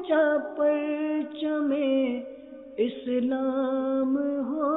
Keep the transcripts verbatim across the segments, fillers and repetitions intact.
اونچا پرچم اسلام ہو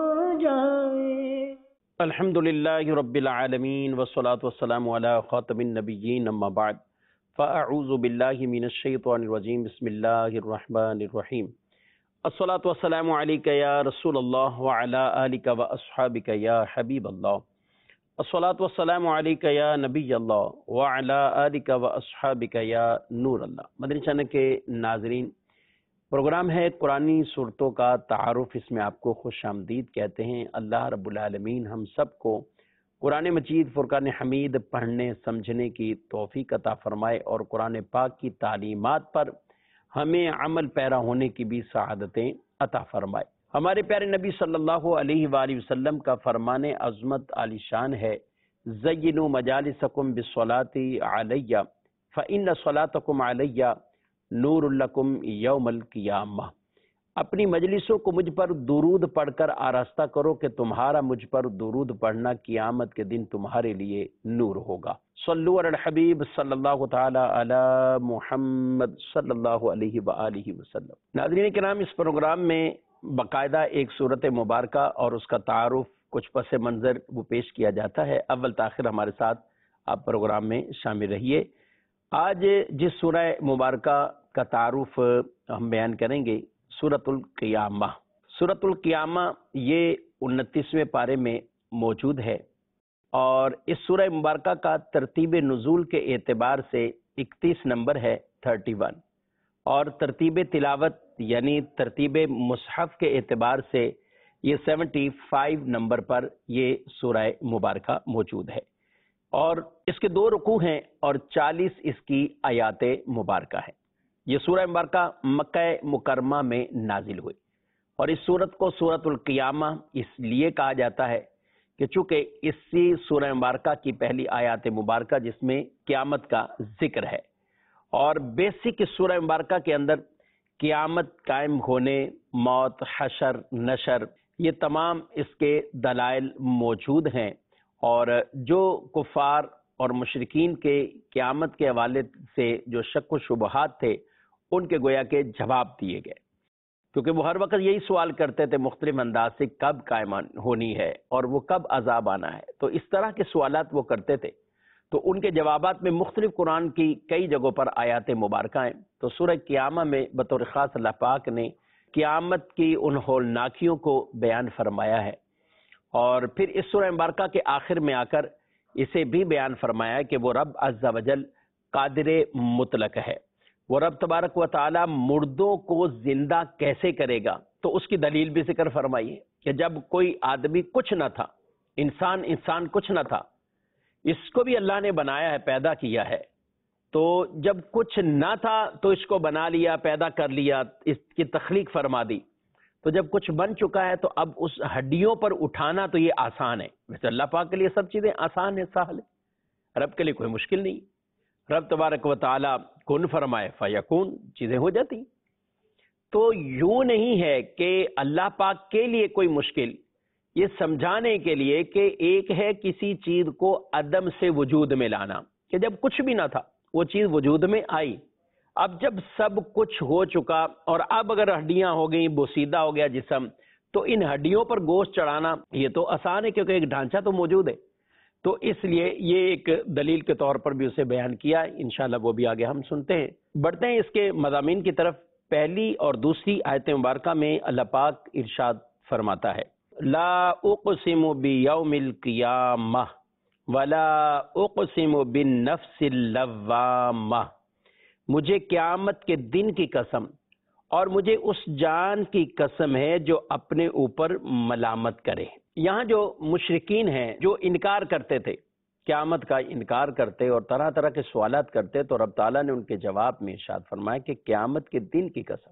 جائے۔ الحمدللہ رب العالمین والصلاة والسلام علی خاتم النبیین اما بعد فاعوذ باللہ من الشیطان الرجیم بسم اللہ الرحمن الرحیم الصلاة والسلام علیک یا رسول اللہ وعلی آلک واصحابک یا حبیب اللہ الصلاة والسلام علیک یا نبی اللہ وعلی آلک واصحابک یا نور اللہ۔ مدنی چینل کے ناظرین، پروگرام ہے قرآنی صورتوں کا تعارف، اس میں آپ کو خوش آمدید کہتے ہیں۔ اللہ رب العالمین ہم سب کو قرآن مجید فرقان حمید پڑھنے سمجھنے کی توفیق عطا فرمائے اور قرآن پاک کی تعلیمات پر ہمیں عمل پیرا ہونے کی بھی سعادتیں عطا فرمائے۔ ہمارے پیارے نبی صلی اللہ علیہ وآلہ وسلم کا فرمان عظمت عالی شان ہے، زینوا مجالسکم بالصلاۃ علی فإن صلاتکم علی نور لکم یوم القیامہ۔ اپنی مجلسوں کو مجھ پر درود پڑھ کر آراستہ کرو کہ تمہارا مجھ پر درود پڑھنا قیامت کے دن تمہارے لیے نور ہوگا۔ صلو علی الحبیب صلی اللہ تعالی علی محمد صلی اللہ علیہ وآلہ وسلم۔ ناظرین کرام، اس پروگرام میں باقاعدہ ایک صورت مبارکہ اور اس کا تعارف، کچھ پس منظر وہ پیش کیا جاتا ہے۔ اول تاخیر ہمارے ساتھ آپ پروگرام میں شامل رہیے۔ آج جس سورہ مبارکہ کا تعارف ہم بیان کریں گے، سورۃ القیامہ۔ سورۃ القیامہ یہ انتیسویں پارے میں موجود ہے اور اس سورہ مبارکہ کا ترتیب نزول کے اعتبار سے اکتیس نمبر ہے، تھرٹی ون، اور ترتیب تلاوت یعنی ترتیب مصحف کے اعتبار سے یہ سیونٹی فائیو نمبر پر یہ سورہ مبارکہ موجود ہے، اور اس کے دو رکوع ہیں اور چالیس اس کی آیات مبارکہ ہیں۔ یہ سورہ مبارکہ مکہ مکرمہ میں نازل ہوئی، اور اس سورت کو سورۃ القیامہ اس لیے کہا جاتا ہے کہ چونکہ اسی سورہ مبارکہ کی پہلی آیات مبارکہ جس میں قیامت کا ذکر ہے، اور بیسک اس سورہ مبارکہ کے اندر قیامت قائم ہونے، موت، حشر، نشر، یہ تمام اس کے دلائل موجود ہیں، اور جو کفار اور مشرکین کے قیامت کے حوالے سے جو شک و شبہات تھے ان کے گویا کے جواب دیے گئے، کیونکہ وہ ہر وقت یہی سوال کرتے تھے مختلف انداز سے، کب قائم ہونی ہے اور وہ کب عذاب آنا ہے، تو اس طرح کے سوالات وہ کرتے تھے، تو ان کے جوابات میں مختلف قرآن کی کئی جگہوں پر آیات مبارکہ ہیں۔ تو سورہ قیامہ میں بطور خاص اللہ پاک نے قیامت کی ان ہولناکیوں کو بیان فرمایا ہے، اور پھر اس سورہ مبارکہ کے آخر میں آ کر اسے بھی بیان فرمایا ہے کہ وہ رب عز و جل قادر مطلق ہے، وہ رب تبارک و تعالی مردوں کو زندہ کیسے کرے گا، تو اس کی دلیل بھی ذکر فرمائی ہے کہ جب کوئی آدمی کچھ نہ تھا، انسان انسان کچھ نہ تھا، اس کو بھی اللہ نے بنایا ہے، پیدا کیا ہے، تو جب کچھ نہ تھا تو اس کو بنا لیا، پیدا کر لیا، اس کی تخلیق فرما دی، تو جب کچھ بن چکا ہے تو اب اس ہڈیوں پر اٹھانا تو یہ آسان ہے۔ ویسے اللہ پاک کے لیے سب چیزیں آسان ہیں، سہل ہے، رب کے لیے کوئی مشکل نہیں۔ رب تبارک و تعالی کن فرمائے فیکون، چیزیں ہو جاتی۔ تو یوں نہیں ہے کہ اللہ پاک کے لیے کوئی مشکل، یہ سمجھانے کے لیے کہ ایک ہے کسی چیز کو عدم سے وجود میں لانا، کہ جب کچھ بھی نہ تھا وہ چیز وجود میں آئی، اب جب سب کچھ ہو چکا اور اب اگر ہڈیاں ہو گئیں، بوسیدہ ہو گیا جسم، تو ان ہڈیوں پر گوشت چڑھانا یہ تو آسان ہے کیونکہ ایک ڈھانچہ تو موجود ہے، تو اس لیے یہ ایک دلیل کے طور پر بھی اسے بیان کیا ہے۔ انشاءاللہ وہ بھی آگے ہم سنتے ہیں۔ بڑھتے ہیں اس کے مضامین کی طرف۔ پہلی اور دوسری آیت مبارکہ میں اللہ پاک ارشاد فرماتا ہے، لا اقسم بیوم القیامہ ولا اقسم بالنفس اللوامہ، مجھے قیامت کے دن کی قسم اور مجھے اس جان کی قسم ہے جو اپنے اوپر ملامت کرے۔ یہاں جو مشرکین ہیں جو انکار کرتے تھے، قیامت کا انکار کرتے اور طرح طرح کے سوالات کرتے، تو رب تعالیٰ نے ان کے جواب میں ارشاد فرمایا کہ قیامت کے دن کی قسم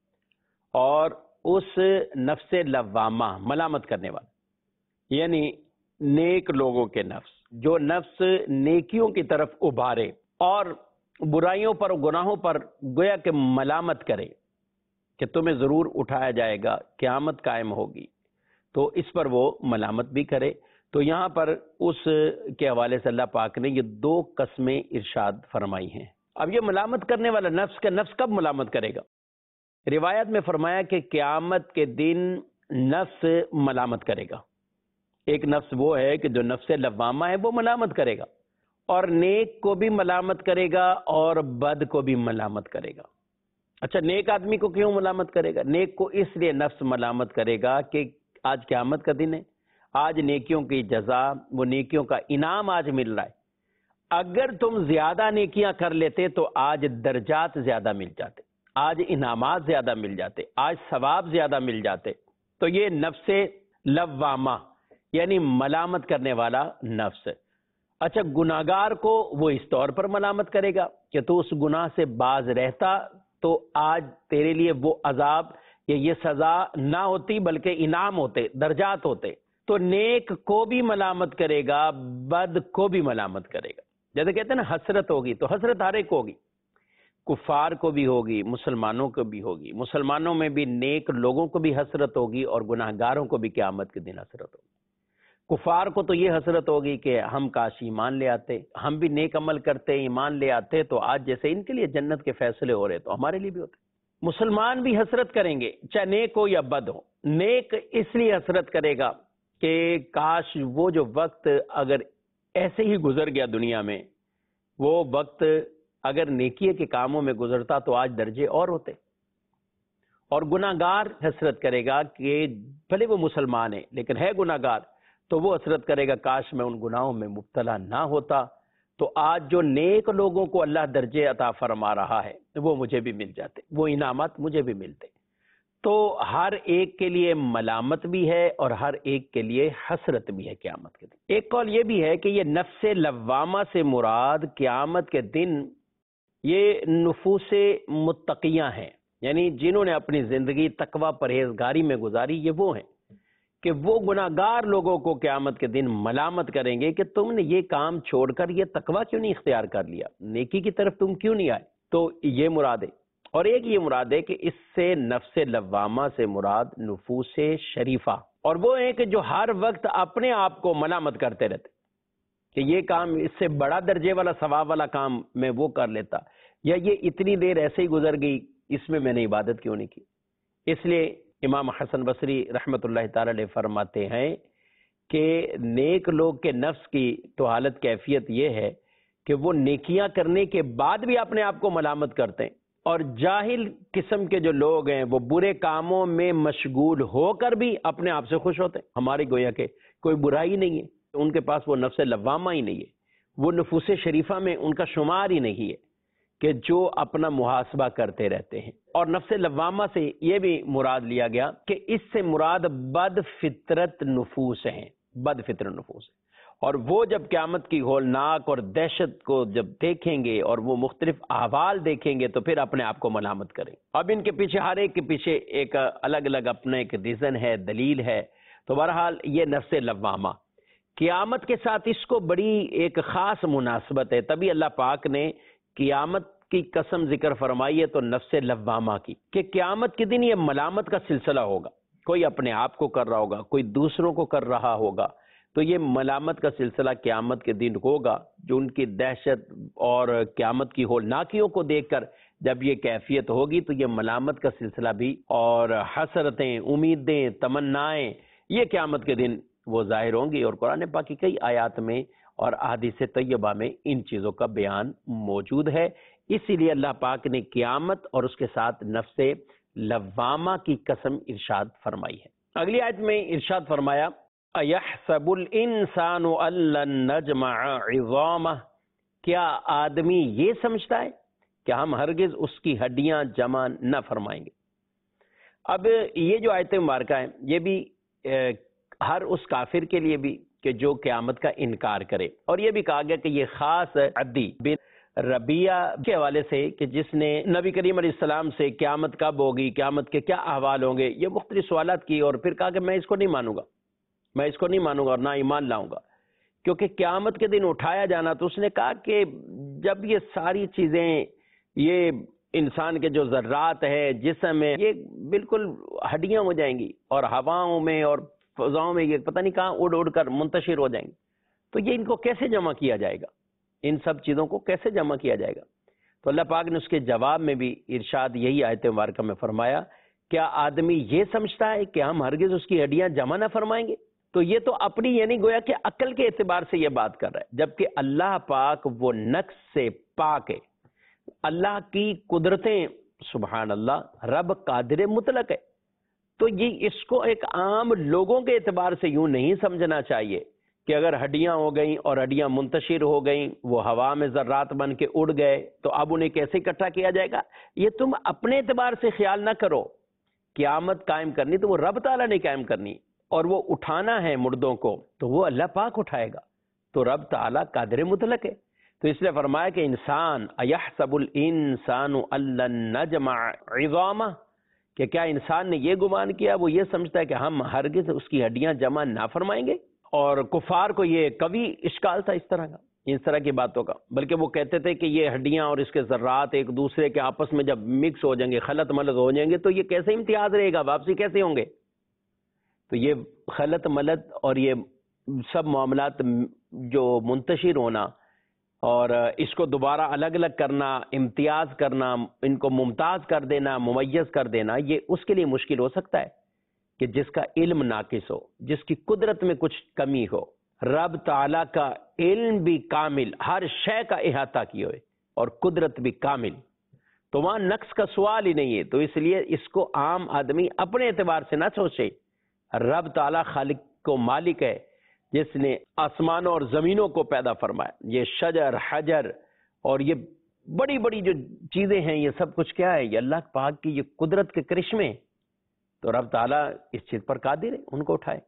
اور اس نفس لوامہ، ملامت کرنے والا، یعنی نیک لوگوں کے نفس، جو نفس نیکیوں کی طرف ابھارے اور برائیوں پر گناہوں پر گویا کہ ملامت کرے کہ تمہیں ضرور اٹھایا جائے گا، قیامت قائم ہوگی، تو اس پر وہ ملامت بھی کرے۔ تو یہاں پر اس کے حوالے سے اللہ پاک نے یہ دو قسمیں ارشاد فرمائی ہیں۔ اب یہ ملامت کرنے والا نفس کا نفس کب ملامت کرے گا؟ روایت میں فرمایا کہ قیامت کے دن نفس ملامت کرے گا. ایک نفس وہ ہے کہ جو نفس لوامہ ہے وہ ملامت کرے گا، اور نیک کو بھی ملامت کرے گا اور بد کو بھی ملامت کرے گا. اچھا، نیک آدمی کو کیوں ملامت کرے گا؟ نیک کو اس لیے نفس ملامت کرے گا کہ آج قیامت کا دن ہے، آج نیکیوں کی جزا، وہ نیکیوں کا انعام آج مل رہا ہے. اگر تم زیادہ نیکیاں کر لیتے تو آج درجات زیادہ مل جاتے، آج انعامات زیادہ مل جاتے، آج ثواب زیادہ مل جاتے. تو یہ نفس لوامہ یعنی ملامت کرنے والا نفس. اچھا، گناہگار کو وہ اس طور پر ملامت کرے گا کہ تو اس گناہ سے باز رہتا تو آج تیرے لیے وہ عذاب یا یہ سزا نہ ہوتی بلکہ انعام ہوتے، درجات ہوتے. تو نیک کو بھی ملامت کرے گا، بد کو بھی ملامت کرے گا. جیسے کہتے ہیں نا حسرت ہوگی، تو حسرت ہر ایک ہوگی، کفار کو بھی ہوگی، مسلمانوں کو بھی ہوگی. مسلمانوں میں بھی نیک لوگوں کو بھی حسرت ہوگی اور گناہگاروں کو بھی قیامت کے دن حسرت ہوگی. کفار کو تو یہ حسرت ہوگی کہ ہم کاش ایمان لے آتے، ہم بھی نیک عمل کرتے، ایمان لے آتے تو آج جیسے ان کے لیے جنت کے فیصلے ہو رہے تو ہمارے لیے بھی ہوتے. مسلمان بھی حسرت کریں گے، چاہے نیک ہو یا بد ہو. نیک اس لیے حسرت کرے گا کہ کاش وہ جو وقت اگر ایسے ہی گزر گیا دنیا میں، وہ وقت اگر نیکی کے کاموں میں گزرتا تو آج درجے اور ہوتے. اور گناہگار حسرت کرے گا کہ بھلے وہ مسلمان ہے لیکن ہے گناہگار، تو وہ حسرت کرے گا کاش میں ان گناہوں میں مبتلا نہ ہوتا، تو آج جو نیک لوگوں کو اللہ درجے عطا فرما رہا ہے وہ مجھے بھی مل جاتے، وہ انعامات مجھے بھی ملتے. تو ہر ایک کے لیے ملامت بھی ہے اور ہر ایک کے لیے حسرت بھی ہے قیامت کے دن. ایک قول یہ بھی ہے کہ یہ نفس لوامہ سے مراد قیامت کے دن یہ نفوس متقیاں ہیں، یعنی جنہوں نے اپنی زندگی تقوی پرہیزگاری میں گزاری. یہ وہ ہیں کہ وہ گناہگار لوگوں کو قیامت کے دن ملامت کریں گے کہ تم نے یہ کام چھوڑ کر یہ تقوی کیوں نہیں اختیار کر لیا، نیکی کی طرف تم کیوں نہیں آئے. تو یہ مراد ہے. اور ایک یہ مراد ہے کہ اس سے نفس لوامہ سے مراد نفوس شریفہ، اور وہ ہیں کہ جو ہر وقت اپنے آپ کو ملامت کرتے رہتے کہ یہ کام اس سے بڑا درجے والا ثواب والا کام میں وہ کر لیتا، یا یہ اتنی دیر ایسے ہی گزر گئی، اس میں میں نے عبادت کیوں نہیں کی. اس لیے امام حسن بصری رحمۃ اللہ تعالی علیہ فرماتے ہیں کہ نیک لوگ کے نفس کی تو حالت کیفیت یہ ہے کہ وہ نیکیاں کرنے کے بعد بھی اپنے آپ کو ملامت کرتے ہیں، اور جاہل قسم کے جو لوگ ہیں وہ برے کاموں میں مشغول ہو کر بھی اپنے آپ سے خوش ہوتے ہیں. ہماری گویا کہ کوئی برائی نہیں ہے، ان کے پاس وہ نفس لوامہ ہی نہیں ہے، وہ نفوس شریفہ میں ان کا شمار ہی نہیں ہے کہ جو اپنا محاسبہ کرتے رہتے ہیں. اور نفس لوامہ سے یہ بھی مراد لیا گیا کہ اس سے مراد بد فطرت نفوس ہیں، بد فطرت نفوس ہیں. اور وہ جب قیامت کی ہولناک اور دہشت کو جب دیکھیں گے اور وہ مختلف احوال دیکھیں گے تو پھر اپنے آپ کو ملامت کریں. اب ان کے پیچھے ہر ایک کے پیچھے ایک الگ الگ اپنا ایک ریزن ہے، دلیل ہے. تو بہرحال یہ نفس لوامہ قیامت کے ساتھ اس کو بڑی ایک خاص مناسبت ہے. تبھی اللہ پاک نے قیامت کی قسم ذکر فرمائی ہے تو نفس لوامہ کی، کہ قیامت کے دن یہ ملامت کا سلسلہ ہوگا. کوئی اپنے آپ کو کر رہا ہوگا، کوئی دوسروں کو کر رہا ہوگا، تو یہ ملامت کا سلسلہ قیامت کے دن ہوگا. جو ان کی دہشت اور قیامت کی ہولناکیوں کو دیکھ کر جب یہ کیفیت ہوگی تو یہ ملامت کا سلسلہ بھی اور حسرتیں، امیدیں، تمنائیں یہ قیامت کے دن وہ ظاہر ہوں گی. اور قرآن پاک کی کئی آیات میں اور احادیث طیبہ میں ان چیزوں کا بیان موجود ہے. اسی لیے اللہ پاک نے قیامت اور اس کے ساتھ نفس لوامہ کی قسم ارشاد فرمائی ہے. اگلی آیت میں ارشاد فرمایا اَيَحْسَبُ الْإِنسَانُ أَن لَّن نَّجْمَعَ عِظَامَهُ، کیا آدمی یہ سمجھتا ہے کہ ہم ہرگز اس کی ہڈیاں جمع نہ فرمائیں گے. اب یہ جو آیت مبارکہ ہیں یہ بھی ہر اس کافر کے لیے بھی کہ جو قیامت کا انکار کرے، اور یہ بھی کہا گیا کہ یہ خاص عدی بن ربیہ کے حوالے سے کہ جس نے نبی کریم علیہ السلام سے قیامت کب ہوگی، قیامت کے کیا احوال ہوں گے، یہ مختلف سوالات کی، اور پھر کہا کہ میں اس کو نہیں مانوں گا، میں اس کو نہیں مانوں گا اور نہ ایمان لاؤں گا. کیونکہ قیامت کے دن اٹھایا جانا، تو اس نے کہا کہ جب یہ ساری چیزیں، یہ انسان کے جو ذرات ہے جسم ہے، یہ بالکل ہڈیاں ہو جائیں گی اور ہواؤں میں اور فضاؤں میں یہ پتہ نہیں کہاں اڑ اڑ کر منتشر ہو جائیں گے، تو یہ ان کو کیسے جمع کیا جائے گا، ان سب چیزوں کو کیسے جمع کیا جائے گا. تو اللہ پاک نے اس کے جواب میں بھی ارشاد یہی آیت مبارکہ میں فرمایا، کیا آدمی یہ سمجھتا ہے کہ ہم ہرگز اس کی ہڈیاں جمع نہ فرمائیں گے؟ تو یہ تو اپنی یعنی گویا کہ عقل کے اعتبار سے یہ بات کر رہا ہے، جبکہ اللہ پاک وہ نقص سے پاک ہے۔ اللہ کی قدرتیں سبحان اللہ، رب قادر مطلق ہے۔ تو یہ اس کو ایک عام لوگوں کے اعتبار سے یوں نہیں سمجھنا چاہیے کہ اگر ہڈیاں ہو گئیں اور ہڈیاں منتشر ہو گئیں، وہ ہوا میں ذرات بن کے اڑ گئے تو اب انہیں کیسے اکٹھا کیا جائے گا؟ یہ تم اپنے اعتبار سے خیال نہ کرو۔ قیامت قائم کرنی تو وہ رب تعالیٰ نے قائم کرنی، اور وہ اٹھانا ہے مردوں کو تو وہ اللہ پاک اٹھائے گا۔ تو رب تعالیٰ قادر مطلق ہے۔ تو اس لیے فرمایا کہ انسان ایحسب الانسان ان لن نجمع عظامہ، کہ کیا انسان نے یہ گمان کیا، وہ یہ سمجھتا ہے کہ ہم ہرگز اس کی ہڈیاں جمع نہ فرمائیں گے؟ اور کفار کو یہ کبھی اشکال تھا اس طرح کا، اس طرح کی باتوں کا، بلکہ وہ کہتے تھے کہ یہ ہڈیاں اور اس کے ذرات ایک دوسرے کے آپس میں جب مکس ہو جائیں گے، خلط ملط ہو جائیں گے تو یہ کیسے امتیاز رہے گا، واپسی کیسے ہوں گے؟ تو یہ خلط ملط اور یہ سب معاملات جو منتشر ہونا اور اس کو دوبارہ الگ الگ کرنا، امتیاز کرنا، ان کو ممتاز کر دینا، ممیز کر دینا، یہ اس کے لیے مشکل ہو سکتا ہے کہ جس کا علم ناقص ہو، جس کی قدرت میں کچھ کمی ہو۔ رب تعالیٰ کا علم بھی کامل، ہر شے کا احاطہ کیے ہوئے، اور قدرت بھی کامل، تو وہاں نقص کا سوال ہی نہیں ہے۔ تو اس لیے اس کو عام آدمی اپنے اعتبار سے نہ سوچے۔ رب تعالیٰ خالق کو مالک ہے، جس نے آسمانوں اور زمینوں کو پیدا فرمایا، یہ شجر حجر اور یہ بڑی بڑی جو چیزیں ہیں، یہ سب کچھ کیا ہے؟ یہ اللہ پاک کی یہ قدرت کے کرشمے۔ تو رب تعالیٰ اس چیز پر قادر ہے، ان کو اٹھائے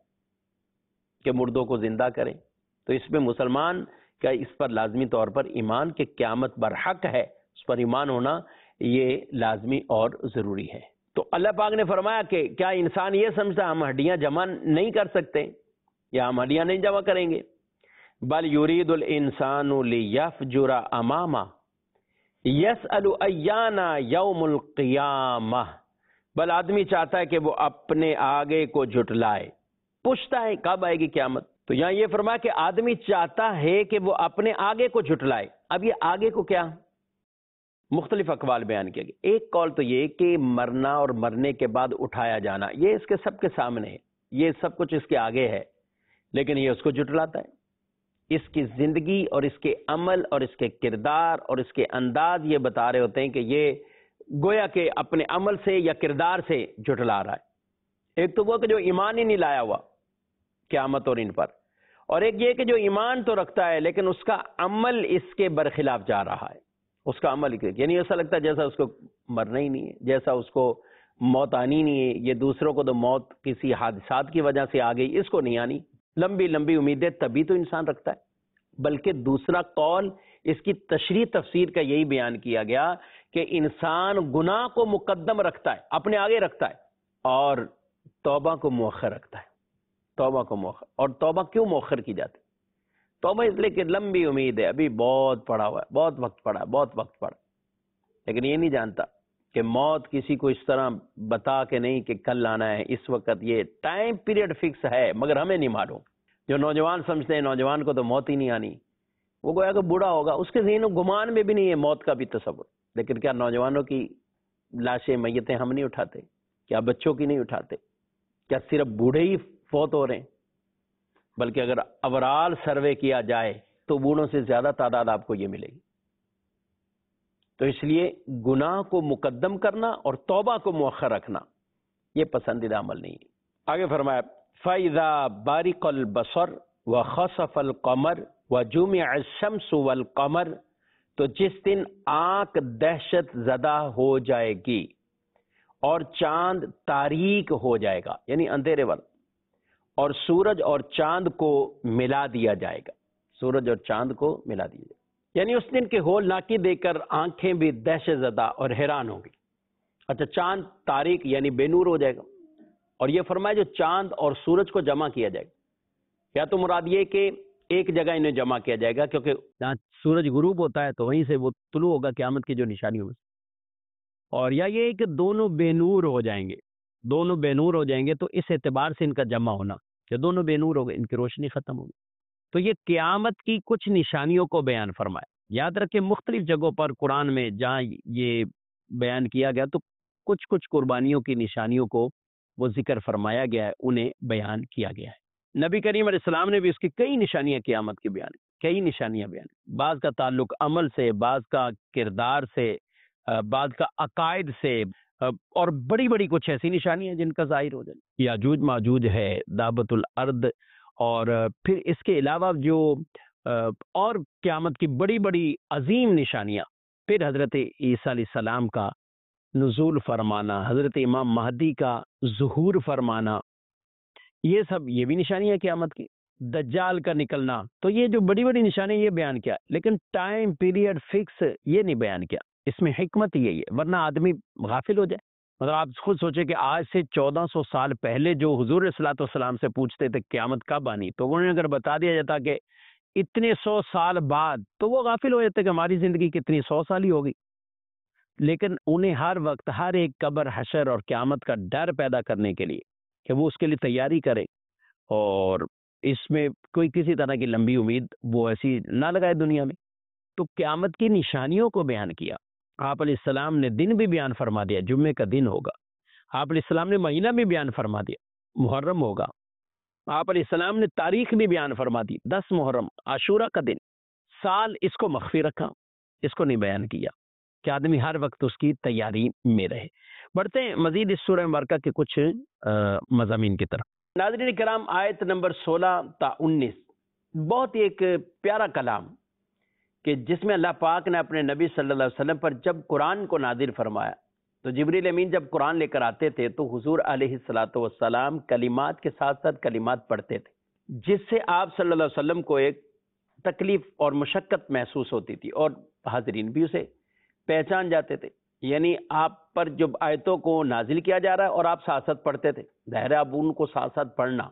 کہ مردوں کو زندہ کریں۔ تو اس میں مسلمان کا اس پر لازمی طور پر ایمان کہ قیامت برحق ہے، اس پر ایمان ہونا یہ لازمی اور ضروری ہے۔ تو اللہ پاک نے فرمایا کہ کیا انسان یہ سمجھتا ہم ہڈیاں جمع نہیں کر سکتے یا ہم ہڈیاں نہیں جمع کریں گے؟ بل یرید الانسان لیفجر امامہ یسأل ایان یوم القیامہ، بل آدمی چاہتا ہے کہ وہ اپنے آگے کو جھٹلائے، پوچھتا ہے کب آئے گی قیامت۔ تو یہاں یہ فرمایا کہ آدمی چاہتا ہے کہ وہ اپنے آگے کو جھٹلائے۔ اب یہ آگے کو کیا؟ مختلف اقوال بیان کیا گیا۔ ایک قول تو یہ کہ مرنا اور مرنے کے بعد اٹھایا جانا، یہ اس کے سب کے سامنے ہے، یہ سب کچھ اس کے آگے ہے، لیکن یہ اس کو جھٹلاتا ہے۔ اس کی زندگی اور اس کے عمل اور اس کے کردار اور اس کے انداز یہ بتا رہے ہوتے ہیں کہ یہ گویا کہ اپنے عمل سے یا کردار سے جھٹلا رہا ہے۔ ایک تو وہ کہ جو ایمان ہی نہیں لایا ہوا قیامت اور ان پر، اور ایک یہ کہ جو ایمان تو رکھتا ہے لیکن اس کا عمل اس کے برخلاف جا رہا ہے، اس کا عمل یعنی ایسا لگتا ہے جیسا اس کو مرنا ہی نہیں ہے، جیسا اس کو موت آنی نہیں ہے۔ یہ دوسروں کو تو موت کسی حادثات کی وجہ سے آ گئی، اس کو نہیں آنی۔ لمبی لمبی امیدیں تبھی تو انسان رکھتا ہے۔ بلکہ دوسرا قول اس کی تشریح تفسیر کا یہی بیان کیا گیا کہ انسان گناہ کو مقدم رکھتا ہے، اپنے آگے رکھتا ہے، اور توبہ کو مؤخر رکھتا ہے۔ توبہ کو مؤخر، اور توبہ کیوں مؤخر کی جاتی؟ توبہ اس لیے کہ لمبی امید ہے، ابھی بہت پڑا ہوا ہے، بہت وقت پڑا ہے، بہت وقت پڑا، لیکن یہ نہیں جانتا کہ موت کسی کو اس طرح بتا کے نہیں کہ کل آنا ہے، اس وقت یہ ٹائم پیریڈ فکس ہے، مگر ہمیں نہیں معلوم۔ جو نوجوان سمجھتے ہیں نوجوان کو تو موت ہی نہیں آنی، وہ گویا کہ بوڑھا ہوگا، اس کے ذہن و گمان میں بھی نہیں ہے موت کا بھی تصور۔ لیکن کیا نوجوانوں کی لاشیں میتیں ہم نہیں اٹھاتے؟ کیا بچوں کی نہیں اٹھاتے؟ کیا صرف بوڑھے ہی فوت ہو رہے ہیں؟ بلکہ اگر اوورال سروے کیا جائے تو بوڑھوں سے زیادہ تعداد آپ کو یہ ملے گی۔ تو اس لیے گناہ کو مقدم کرنا اور توبہ کو مؤخر رکھنا یہ پسندیدہ عمل نہیں ہے۔ آگے فرمایا فَإِذَا بَرِقَ الْبَصَرُ وَخَسَفَ الْقَمَرُ وَجُمِعَ الشَّمْسُ وَالْقَمَرُ، تو جس دن آنکھ دہشت زدہ ہو جائے گی اور چاند تاریک ہو جائے گا، یعنی اندھیرے والا، اور سورج اور چاند کو ملا دیا جائے گا، سورج اور چاند کو ملا دیا جائے گا، یعنی اس دن کے ہولناکی دیکھ کر آنکھیں بھی دہشت زدہ اور حیران ہوں گی۔ اچھا، چاند تاریک یعنی بے نور ہو جائے گا، اور یہ فرمایا جو چاند اور سورج کو جمع کیا جائے گا، یا تو مراد یہ کہ ایک جگہ انہیں جمع کیا جائے گا، کیونکہ جہاں سورج غروب ہوتا ہے تو وہیں سے وہ طلوع ہوگا قیامت کی جو نشانیوں میں، اور یا یہ کہ دونوں بے نور ہو جائیں گے، دونوں بے نور ہو جائیں گے، تو اس اعتبار سے ان کا جمع ہونا کہ دونوں بے نور ہو گئے، ان کی روشنی ختم ہوگی۔ تو یہ قیامت کی کچھ نشانیوں کو بیان فرمایا۔ یاد رکھیں مختلف جگہوں پر قرآن میں جہاں یہ بیان کیا گیا تو کچھ کچھ قربانیوں کی نشانیوں کو وہ ذکر فرمایا گیا ہے، انہیں بیان کیا گیا ہے۔ نبی کریم علیہ السلام نے بھی اس کی کئی نشانیاں قیامت کی بیان کی، کئی نشانیاں بیان کی، بعض کا تعلق عمل سے، بعض کا کردار سے، بعض کا عقائد سے، اور بڑی بڑی کچھ ایسی نشانیاں جن کا ظاہر ہو جائے۔ یاجوج ماجوج ہے، دابت الارض، اور پھر اس کے علاوہ جو اور قیامت کی بڑی بڑی عظیم نشانیاں، پھر حضرت عیسیٰ علیہ السلام کا نزول فرمانا، حضرت امام مہدی کا ظہور فرمانا، یہ سب یہ بھی نشانیاں قیامت کی، دجال کا نکلنا، تو یہ جو بڑی بڑی نشانیاں یہ بیان کیا، لیکن ٹائم پیریڈ فکس یہ نہیں بیان کیا۔ اس میں حکمت یہی ہے، ورنہ آدمی غافل ہو جائے۔ مطلب آپ خود سوچیں کہ آج سے چودہ سو سال پہلے جو حضور صلی اللہ علیہ وسلم سے پوچھتے تھے قیامت کب آنی، تو انہیں اگر بتا دیا جاتا کہ اتنے سو سال بعد، تو وہ غافل ہو جاتے کہ ہماری زندگی کتنی سو سال ہی ہوگی۔ لیکن انہیں ہر وقت ہر ایک قبر، حشر اور قیامت کا ڈر پیدا کرنے کے لیے کہ وہ اس کے لیے تیاری کرے، اور اس میں کوئی کسی طرح کی لمبی امید وہ ایسی نہ لگائے دنیا میں، تو قیامت کی نشانیوں کو بیان کیا۔ آپ علیہ السلام نے دن بھی بیان فرما دیا، جمعے کا دن ہوگا۔ آپ علیہ السلام نے مہینہ بھی بیان فرما دیا، محرم ہوگا۔ آپ علیہ السلام نے تاریخ بھی بیان فرما دی، دس محرم، عاشورہ کا دن۔ سال اس کو مخفی رکھا، اس کو نہیں بیان کیا کہ آدمی ہر وقت اس کی تیاری میں رہے۔ بڑھتے ہیں مزید اس سورہ مبارکہ کے کچھ مضامین کی طرف۔ ناظرین کرام، آیت نمبر سولہ تا انیس، بہت ہی ایک پیارا کلام کہ جس میں اللہ پاک نے اپنے نبی صلی اللہ علیہ وسلم پر جب قرآن کو نازل فرمایا تو جبریل امین جب قرآن لے کر آتے تھے تو حضور علیہ الصلوۃ والسلام کلمات کے ساتھ ساتھ کلمات پڑھتے تھے، جس سے آپ صلی اللہ علیہ وسلم کو ایک تکلیف اور مشقت محسوس ہوتی تھی، اور حاضرین بھی اسے پہچان جاتے تھے۔ یعنی آپ پر جب آیتوں کو نازل کیا جا رہا ہے اور آپ ساتھ ساتھ پڑھتے تھے، ظاہر ہے آپ ان کو ساتھ ساتھ پڑھنا،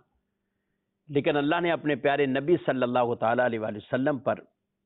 لیکن اللہ نے اپنے پیارے نبی صلی اللہ تعالیٰ علیہ وآلہ وسلم پر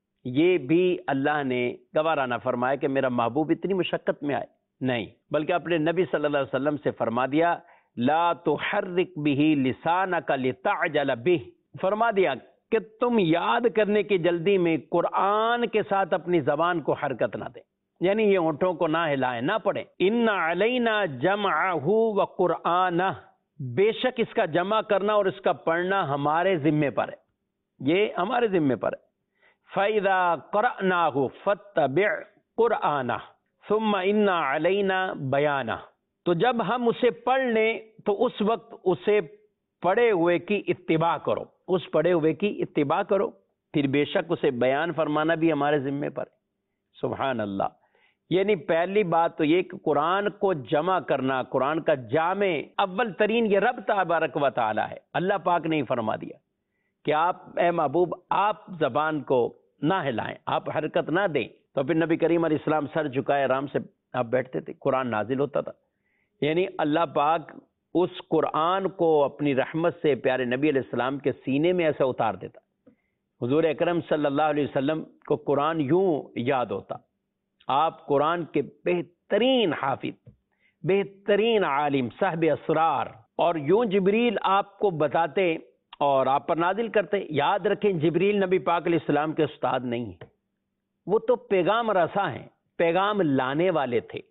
یہ بھی اللہ نے گوارا نہ فرمایا کہ میرا محبوب اتنی مشقت میں آئے، نہیں، بلکہ اپنے نبی صلی اللہ علیہ وسلم سے فرما دیا لا تحرک به لسانک لتعجل به، فرما دیا کہ تم یاد کرنے کی جلدی میں قرآن کے ساتھ اپنی زبان کو حرکت نہ دیں، یعنی یہ ہونٹوں کو نہ ہلائیں، نہ پڑھیں۔ ان علینا جمعہ وقرآنہ، بے شک اس کا جمع کرنا اور اس کا پڑھنا ہمارے ذمے پر ہے، یہ ہمارے ذمے پر ہے۔ فَإِذَا قَرَأْنَاهُ فَاتَّبِعْ قُرْآنَهُ ثُمَّ إِنَّ عَلَيْنَا بَيَانَهُ، تو جب ہم اسے پڑھ لیں تو اس وقت اسے پڑھے ہوئے کی اتباع کرو، اس پڑھے ہوئے کی اتباع کرو، پھر بے شک اسے بیان فرمانا بھی ہمارے ذمے پر ہے۔ سبحان اللہ۔ یعنی پہلی بات تو یہ کہ قرآن کو جمع کرنا، قرآن کا جامع اول ترین یہ رب تبارک و تعالی ہے، اللہ پاک نے ہی فرما دیا کہ آپ اے محبوب آپ زبان کو نہ ہلائیں، آپ حرکت نہ دیں، تو پھر نبی کریم علیہ السلام سر جھکائے آرام سے آپ بیٹھتے تھے، قرآن نازل ہوتا تھا۔ یعنی اللہ پاک اس قرآن کو اپنی رحمت سے پیارے نبی علیہ السلام کے سینے میں ایسا اتار دیتا۔ حضور اکرم صلی اللہ علیہ وسلم کو قرآن یوں یاد ہوتا، آپ قرآن کے بہترین حافظ، بہترین عالم، صاحب اسرار، اور یوں جبریل آپ کو بتاتے اور آپ پر نازل کرتے۔ یاد رکھیں جبریل نبی پاک علیہ السلام کے استاد نہیں ہیں، وہ تو پیغام رساں ہیں، پیغام لانے والے تھے،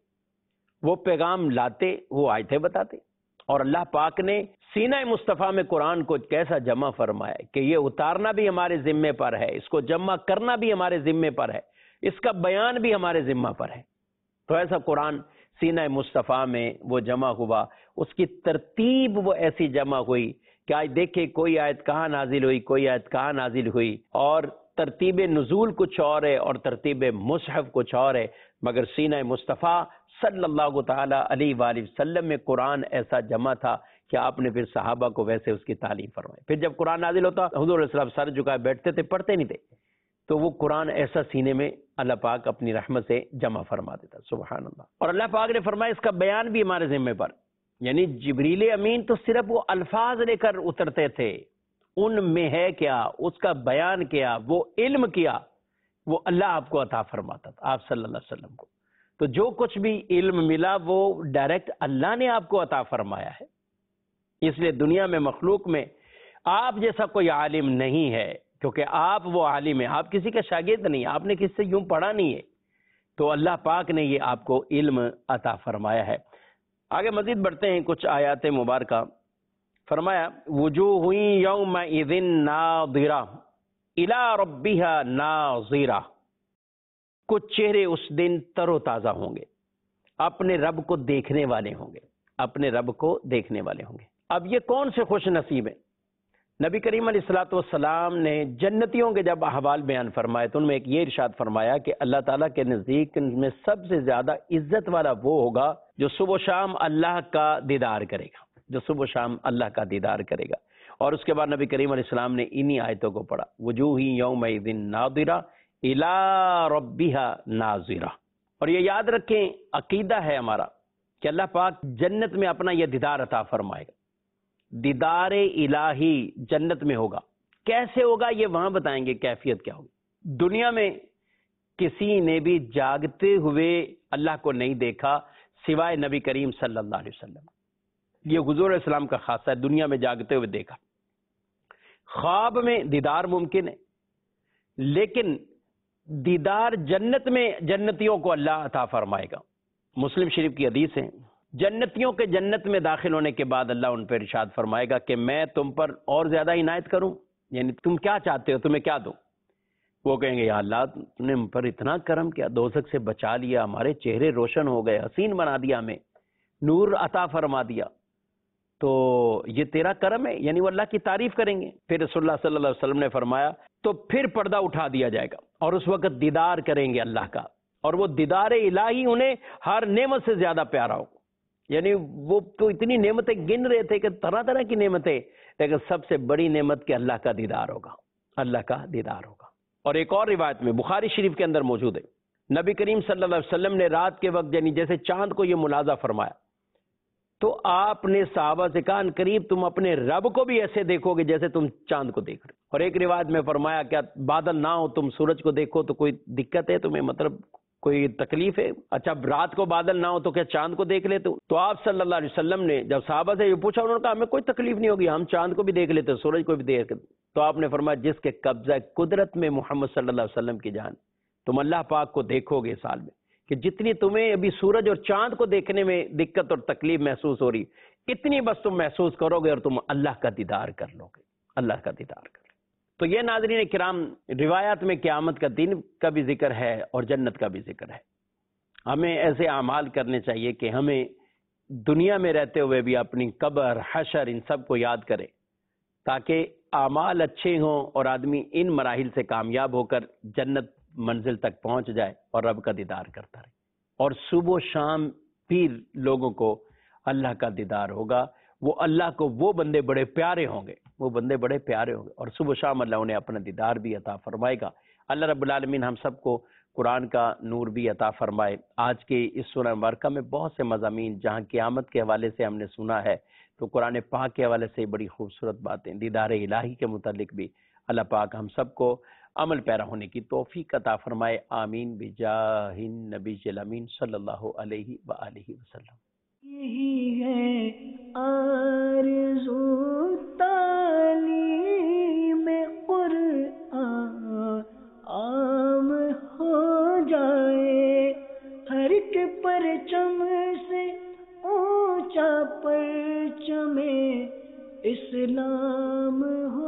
وہ پیغام لاتے، وہ آیتیں بتاتے، اور اللہ پاک نے سینہ مصطفیٰ میں قرآن کو کیسا جمع فرمایا کہ یہ اتارنا بھی ہمارے ذمے پر ہے، اس کو جمع کرنا بھی ہمارے ذمے پر ہے، اس کا بیان بھی ہمارے ذمہ پر ہے۔ تو ایسا قرآن سینہ مصطفیٰ میں وہ جمع ہوا، اس کی ترتیب وہ ایسی جمع ہوئی کہ آج دیکھیں کوئی آیت کہاں نازل ہوئی، کوئی آیت کہاں نازل ہوئی، اور ترتیب نزول کچھ اور ہے اور ترتیب مصحف کچھ اور ہے، مگر سینہ مصطفیٰ صلی اللہ تعالی علیہ وآلہ وسلم میں قرآن ایسا جمع تھا کہ آپ نے پھر صحابہ کو ویسے اس کی تعلیم فرمائی۔ پھر جب قرآن نازل ہوتا حضور علیہ السلام سر جھکائے بیٹھتے تھے، پڑھتے نہیں تھے، تو وہ قرآن ایسا سینے میں اللہ پاک اپنی رحمت سے جمع فرما دیتا۔ سبحان اللہ۔ اور اللہ پاک نے فرمایا اس کا بیان بھی ہمارے ذمہ پر، یعنی جبریل امین تو صرف وہ الفاظ لے کر اترتے تھے، ان میں ہے کیا، اس کا بیان کیا، وہ علم کیا، وہ اللہ آپ کو عطا فرماتا تھا، آپ صلی اللہ علیہ وسلم کو۔ تو جو کچھ بھی علم ملا وہ ڈائریکٹ اللہ نے آپ کو عطا فرمایا ہے۔ اس لیے دنیا میں، مخلوق میں آپ جیسا کوئی عالم نہیں ہے کیونکہ آپ وہ عالم ہیں، آپ کسی کا شاگرد نہیں، آپ نے کسی سے یوں پڑھا نہیں ہے، تو اللہ پاک نے یہ آپ کو علم عطا فرمایا ہے۔ آگے مزید بڑھتے ہیں کچھ آیات مبارکہ۔ فرمایا وجوہ یومئذ ناظرہ الی ربها ناظرہ، کچھ چہرے اس دن تر و تازہ ہوں گے، اپنے رب کو دیکھنے والے ہوں گے، اپنے رب کو دیکھنے والے ہوں گے۔ اب یہ کون سے خوش نصیب ہیں؟ نبی کریم علیہ الصلوۃ والسلام نے جنتیوں کے جب احوال بیان فرمائے تو ان میں ایک یہ ارشاد فرمایا کہ اللہ تعالیٰ کے نزدیک میں سب سے زیادہ عزت والا وہ ہوگا جو صبح و شام اللہ کا دیدار کرے گا، جو صبح و شام اللہ کا دیدار کرے گا۔ اور اس کے بعد نبی کریم علیہ السلام نے انہی آیتوں کو پڑھا، وجوہ یومئذ ناظرہ الی ربها ناظرہ۔ اور یہ یاد رکھیں، عقیدہ ہے ہمارا کہ اللہ پاک جنت میں اپنا یہ دیدار عطا فرمائے گا، دیدار الہی جنت میں ہوگا۔ کیسے ہوگا یہ وہاں بتائیں گے، کیفیت کیا ہوگی۔ دنیا میں کسی نے بھی جاگتے ہوئے اللہ کو نہیں دیکھا سوائے نبی کریم صلی اللہ علیہ وسلم۔ یہ حضور علیہ السلام کا خاصہ ہے، دنیا میں جاگتے ہوئے دیکھا۔ خواب میں دیدار ممکن ہے، لیکن دیدار جنت میں جنتیوں کو اللہ عطا فرمائے گا۔ مسلم شریف کی حدیث ہے، جنتیوں کے جنت میں داخل ہونے کے بعد اللہ ان پر ارشاد فرمائے گا کہ میں تم پر اور زیادہ عنایت کروں، یعنی تم کیا چاہتے ہو، تمہیں کیا دوں؟ وہ کہیں گے یا اللہ تم نے ہم پر اتنا کرم کیا، دوزخ سے بچا لیا، ہمارے چہرے روشن ہو گئے، حسین بنا دیا، ہمیں نور عطا فرما دیا، تو یہ تیرا کرم ہے، یعنی وہ اللہ کی تعریف کریں گے۔ پھر رسول اللہ صلی اللہ علیہ وسلم نے فرمایا تو پھر پردہ اٹھا دیا جائے گا اور اس وقت دیدار کریں گے اللہ کا، اور وہ دیدار الہی انہیں ہر نعمت سے زیادہ پیارا ہو، یعنی وہ تو اتنی نعمتیں گن رہے تھے کہ طرح طرح کی نعمتیں، لیکن سب سے بڑی نعمت کہ اللہ کا دیدار ہوگا، اللہ کا دیدار ہوگا۔ اور ایک اور روایت میں بخاری شریف کے اندر موجود ہے، نبی کریم صلی اللہ علیہ وسلم نے رات کے وقت یعنی جیسے چاند کو یہ ملاحظہ فرمایا تو آپ نے صحابہ سے کہا ان قریب تم اپنے رب کو بھی ایسے دیکھو گے جیسے تم چاند کو دیکھ رہے۔ اور ایک روایت میں فرمایا کیا بادل نہ ہو تم سورج کو دیکھو تو کوئی دقت ہے تمہیں، مطلب کوئی تکلیف ہے؟ اچھا رات کو بادل نہ ہو تو کیا چاند کو دیکھ لیتے؟ تو آپ صلی اللہ علیہ وسلم نے جب صحابہ سے یہ پوچھا انہوں نے کہا ہمیں کوئی تکلیف نہیں ہوگی، ہم چاند کو بھی دیکھ لیتے، سورج کو بھی دیکھ لیتے۔ تو آپ نے فرمایا جس کے قبضہ قدرت میں محمد صلی اللہ علیہ وسلم کی جان، تم اللہ پاک کو دیکھو گے سال میں کہ جتنی تمہیں ابھی سورج اور چاند کو دیکھنے میں دقت اور تکلیف محسوس ہو رہی، اتنی بس تم محسوس کرو گے اور تم اللہ کا دیدار کر لو گے، اللہ کا دیدار کر لو۔ تو یہ ناظرین کرام، روایات میں قیامت کا دن کا بھی ذکر ہے اور جنت کا بھی ذکر ہے۔ ہمیں ایسے اعمال کرنے چاہیے کہ ہمیں دنیا میں رہتے ہوئے بھی اپنی قبر، حشر، ان سب کو یاد کرے، تاکہ اعمال اچھے ہوں اور آدمی ان مراحل سے کامیاب ہو کر جنت منزل تک پہنچ جائے اور رب کا دیدار کرتا رہے۔ اور صبح و شام پیر لوگوں کو اللہ کا دیدار ہوگا، وہ اللہ کو وہ بندے بڑے پیارے ہوں گے، وہ بندے بڑے پیارے ہوں گے، اور صبح و شام اللہ انہیں اپنا دیدار بھی عطا فرمائے گا۔ اللہ رب العالمین ہم سب کو قرآن کا نور بھی عطا فرمائے۔ آج کے اس سورہ مبارکہ میں بہت سے مضامین جہاں قیامت کے حوالے سے ہم نے سنا ہے، تو قرآن پاک کے حوالے سے بڑی خوبصورت باتیں، دیدار الہی کے متعلق بھی اللہ پاک ہم سب کو عمل پیرا ہونے کی توفیق عطا فرمائے۔ آمین بجاہ النبی الامین صلی اللہ علیہ وآلہ وسلم۔ یہی ہے آرزو تعلیم قرآن عام ہو جائے، ہر ایک پرچم سے اونچا پرچم اسلام ہو